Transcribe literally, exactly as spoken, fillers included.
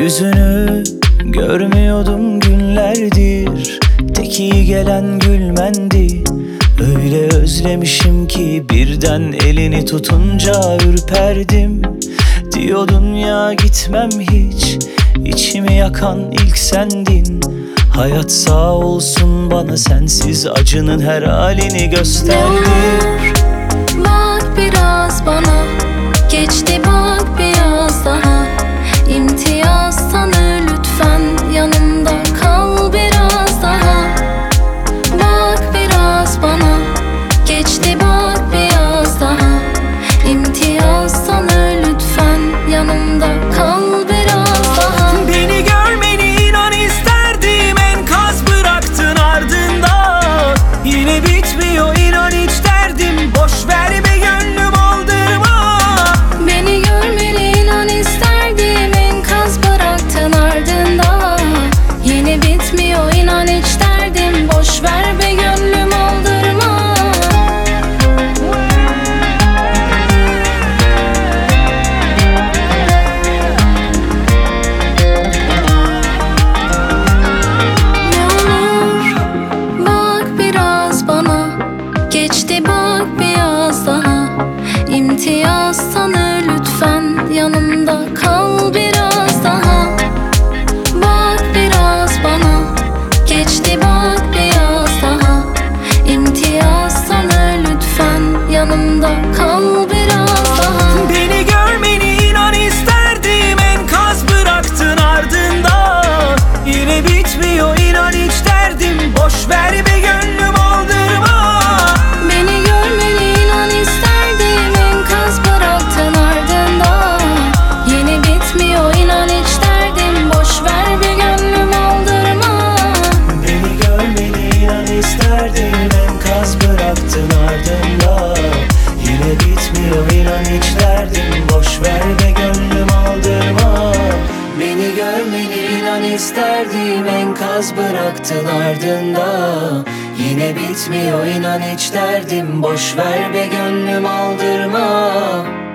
Yüzünü görmüyordum günlerdir, tek iyi gelen gülmendi. Öyle özlemişim ki birden elini tutunca ürperdim. Diyordun ya gitmem hiç, içimi yakan ilk sendin. Hayat sağ olsun bana sensiz acının her halini gösterdi. Bak biraz bana, geçti bak biraz daha. İmtiyaz tanı lütfen, yanımda kal biraz daha. Bak biraz bana, geçti bak biraz daha. İmtiyaz tanı lütfen, yanımda kal biraz daha. Beni görmeni inan isterdim, enkaz bıraktın ardında. Yine bitmiyor inan hiç derdim, boş verme gönlüm aldırma. Beni görmeni inan isterdim, enkaz bıraktın ardında. Yine bitmiyor inan hiç derdim, boş ver be gönlüm aldırma. Ne olur bak biraz bana, geçti bak biraz daha. İmtiyaz tanı lütfen, yanımda kal biraz daha. Bak biraz bana, geçti bak biraz daha. İmtiyaz tanı lütfen, yanımda kal biraz daha. Beni görmeni inan isterdim, enkaz bıraktın ardında. Yine bitmiyor inan hiç derdim, boş verme gönlüm aldırma. Beni görmeni inan isterdim, enkaz bıraktın ardında. Yine bitmiyor inan hiç derdim, boş ver be gönlüm aldırma. Beni görmeni inan isterdim, enkaz bıraktın ardında. Yine bitmiyor inan hiç derdim, boş verme gönlüm aldırma. Beni görmeni inan isterdim, enkaz bıraktın ardında. Yine bitmiyor inan hiç derdim, boş ver be gönlüm aldırma.